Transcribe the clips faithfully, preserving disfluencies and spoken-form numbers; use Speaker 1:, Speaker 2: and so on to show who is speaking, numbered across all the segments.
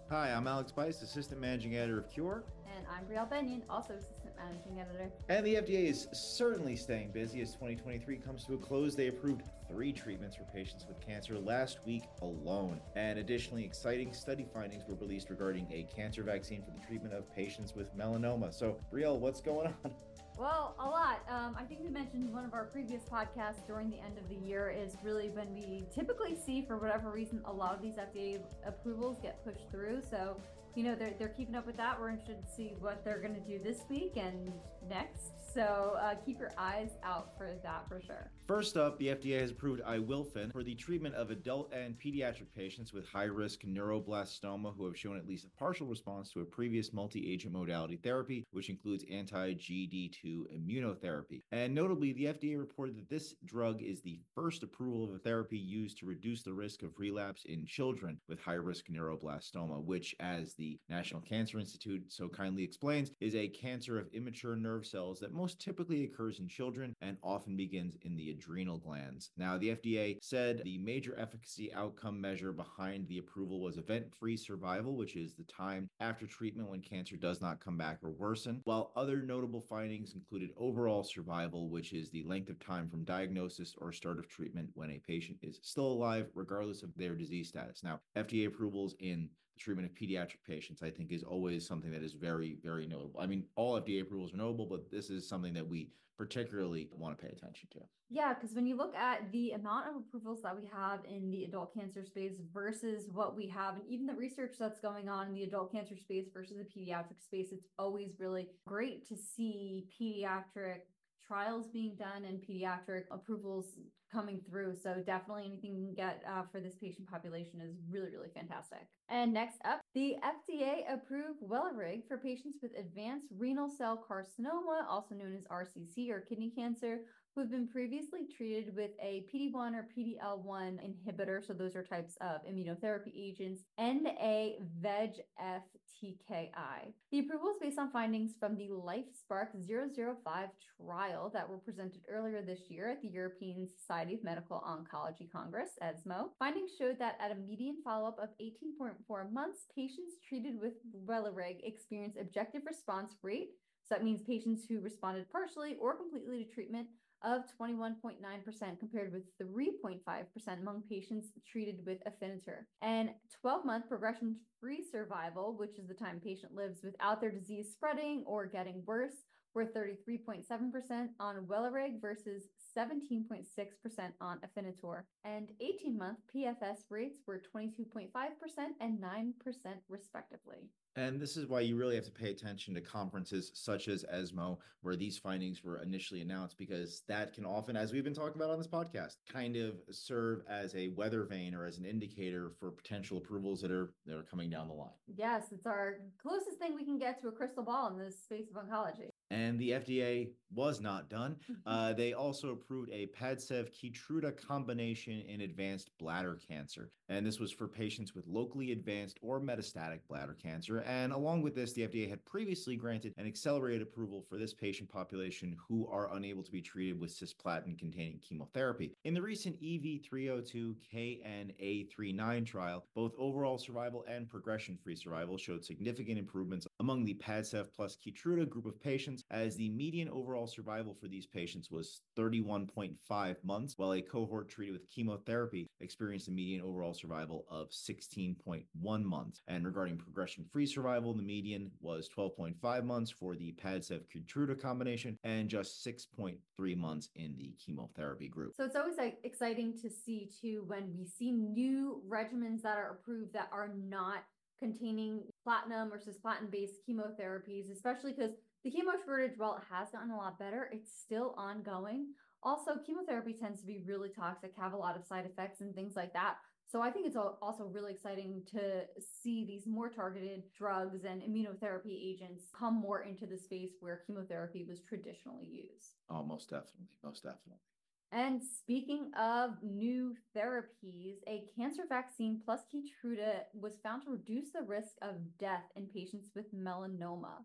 Speaker 1: Hi, I'm Alex Bice, Assistant Managing Editor of Cure.
Speaker 2: And I'm Brielle Benyon, also Assistant Managing Editor.
Speaker 1: And the F D A is certainly staying busy as twenty twenty-three comes to a close. They approved three treatments for patients with cancer last week alone. And additionally, exciting study findings were released regarding a cancer vaccine for the treatment of patients with melanoma. So, Brielle, what's going on?
Speaker 2: Well, a lot. Um, I think we mentioned in one of our previous podcasts during the end of the year is really when we typically see, for whatever reason, a lot of these F D A approvals get pushed through. So, you know, they're, they're keeping up with that. We're interested to see what they're going to do this week and next. So uh, keep your eyes out for that for sure.
Speaker 1: First up, the F D A has approved iWilfen for the treatment of adult and pediatric patients with high-risk neuroblastoma who have shown at least a partial response to a previous multi-agent modality therapy, which includes anti-G D two immunotherapy. And notably, the F D A reported that this drug is the first approval of a therapy used to reduce the risk of relapse in children with high-risk neuroblastoma, which, as the National Cancer Institute so kindly explains, is a cancer of immature nerve cells that most typically occurs in children and often begins in the adrenal glands. Now, the F D A said the major efficacy outcome measure behind the approval was event-free survival, which is the time after treatment when cancer does not come back or worsen, while other notable findings included overall survival, which is the length of time from diagnosis or start of treatment when a patient is still alive, regardless of their disease status. Now, F D A approvals in the treatment of pediatric patients, I think, is always something that is very, very notable. I mean, all F D A approvals are notable, but this is something that we particularly want to pay attention to.
Speaker 2: Yeah, because when you look at the amount of approvals that we have in the adult cancer space versus what we have, and even the research that's going on in the adult cancer space versus the pediatric space, it's always really great to see pediatric trials being done and pediatric approvals coming through. So definitely anything you can get uh, for this patient population is really, really fantastic. And next up, the F D A approved Welireg for patients with advanced renal cell carcinoma, also known as R C C or kidney cancer, who have been previously treated with a P D one or P D L one inhibitor, so those are types of immunotherapy agents, and a V E G F T K I. The approval is based on findings from the LifeSpark zero zero five trial that were presented earlier this year at the European Society of Medical Oncology Congress, ESMO. Findings showed that at a median follow-up of eighteen point four months, patients treated with Welireg experienced objective response rate, so that means patients who responded partially or completely to treatment, of twenty-one point nine percent compared with three point five percent among patients treated with Afinitor. And twelve-month progression-free survival, which is the time patient lives without their disease spreading or getting worse, were thirty-three point seven percent on Welireg versus seventeen point six percent on Afinitor. And eighteen-month P F S rates were twenty-two point five percent and nine percent respectively.
Speaker 1: And this is why you really have to pay attention to conferences such as ESMO, where these findings were initially announced, because that can often, as we've been talking about on this podcast, kind of serve as a weather vane or as an indicator for potential approvals that are that are coming down the line.
Speaker 2: Yes, it's our closest thing we can get to a crystal ball in this space of oncology.
Speaker 1: And the F D A was not done. Uh, they also approved a Padcev Keytruda combination in advanced bladder cancer. And this was for patients with locally advanced or metastatic bladder cancer. And along with this, the F D A had previously granted an accelerated approval for this patient population who are unable to be treated with cisplatin-containing chemotherapy. In the recent E V three oh two K N A thirty-nine trial, both overall survival and progression-free survival showed significant improvements among the Padcev plus Keytruda group of patients, as the median overall survival for these patients was thirty-one point five months, while a cohort treated with chemotherapy experienced a median overall survival of sixteen point one months. And regarding progression-free survival, the median was twelve point five months for the Padcev Keytruda combination and just six point three months in the chemotherapy group.
Speaker 2: So it's always like exciting to see too when we see new regimens that are approved that are not containing platinum or cisplatin-based chemotherapies, especially because the chemo shortage, while it has gotten a lot better, it's still ongoing. Also, chemotherapy tends to be really toxic, have a lot of side effects and things like that. So I think it's also really exciting to see these more targeted drugs and immunotherapy agents come more into the space where chemotherapy was traditionally used.
Speaker 1: Oh, most definitely, most definitely.
Speaker 2: And speaking of new therapies, a cancer vaccine plus Keytruda was found to reduce the risk of death in patients with melanoma.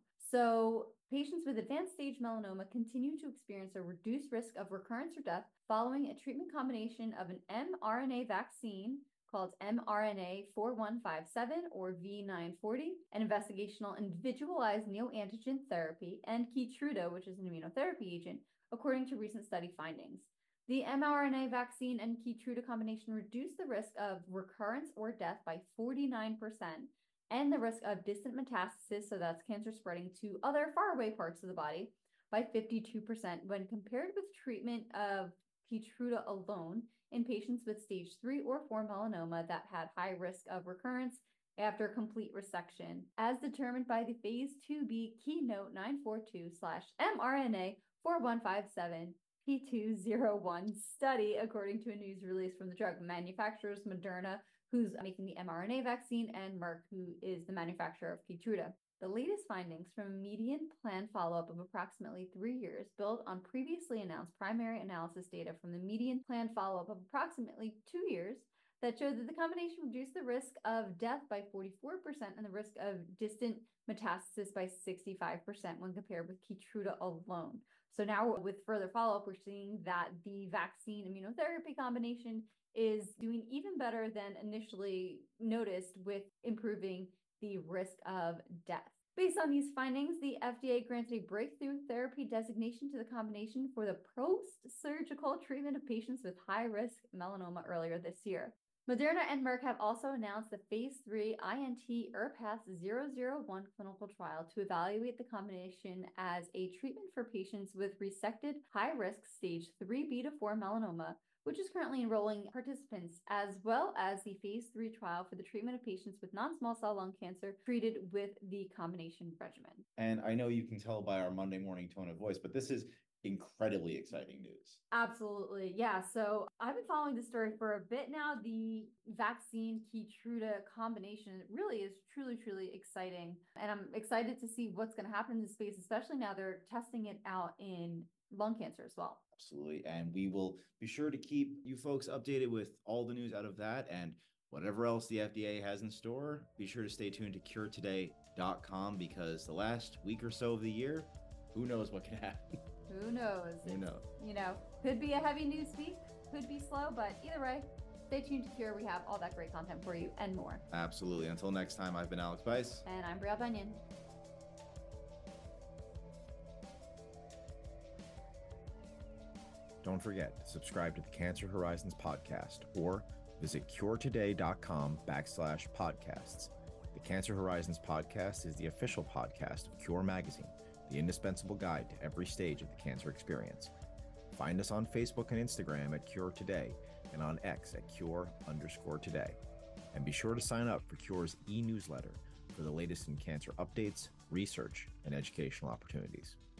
Speaker 2: So patients with advanced stage melanoma continue to experience a reduced risk of recurrence or death following a treatment combination of an mRNA vaccine called m R N A four one five seven or V nine forty, an investigational individualized neoantigen therapy, and Keytruda, which is an immunotherapy agent, according to recent study findings. The mRNA vaccine and Keytruda combination reduced the risk of recurrence or death by forty-nine percent and the risk of distant metastasis, so that's cancer spreading to other faraway parts of the body, by fifty-two percent when compared with treatment of Keytruda alone in patients with stage three or four melanoma that had high risk of recurrence after complete resection, as determined by the phase two B Keynote nine forty-two slash mRNA four one five seven P two oh one study, according to a news release from the drug manufacturers Moderna, who's making the mRNA vaccine, and Merck, who is the manufacturer of Keytruda. The latest findings from a median planned follow-up of approximately three years build on previously announced primary analysis data from the median planned follow-up of approximately two years that showed that the combination reduced the risk of death by forty-four percent and the risk of distant metastasis by sixty-five percent when compared with Keytruda alone. So now with further follow-up, we're seeing that the vaccine immunotherapy combination is doing even better than initially noticed with improving the risk of death. Based on these findings, the F D A granted a breakthrough therapy designation to the combination for the post-surgical treatment of patients with high-risk melanoma earlier this year. Moderna and Merck have also announced the phase three I N T E R P A S zero zero one clinical trial to evaluate the combination as a treatment for patients with resected high-risk stage three B to four melanoma, which is currently enrolling participants, as well as the phase three trial for the treatment of patients with non-small cell lung cancer treated with the combination regimen.
Speaker 1: And I know you can tell by our Monday morning tone of voice, but this is incredibly exciting news.
Speaker 2: Absolutely. Yeah. So I've been following this story for a bit now. The vaccine Keytruda combination really is truly, truly exciting. And I'm excited to see what's going to happen in this space, especially now they're testing it out in lung cancer as well.
Speaker 1: Absolutely. And we will be sure to keep you folks updated with all the news out of that and whatever else the F D A has in store. Be sure to stay tuned to cure today dot com because the last week or so of the year, who knows what can happen.
Speaker 2: Who knows?
Speaker 1: Who knows?
Speaker 2: You know, could be a heavy news week, could be slow, but either way, stay tuned to Cure. We have all that great content for you and more.
Speaker 1: Absolutely. Until next time, I've been Alex Weiss.
Speaker 2: And I'm Brielle Bunyan.
Speaker 1: Don't forget to subscribe to the Cancer Horizons podcast or visit cure today dot com backslash podcasts. The Cancer Horizons podcast is the official podcast of Cure Magazine, the indispensable guide to every stage of the cancer experience. Find us on Facebook and Instagram at Cure Today and on X at Cure underscore today. And be sure to sign up for Cure's e-newsletter for the latest in cancer updates, research, and educational opportunities.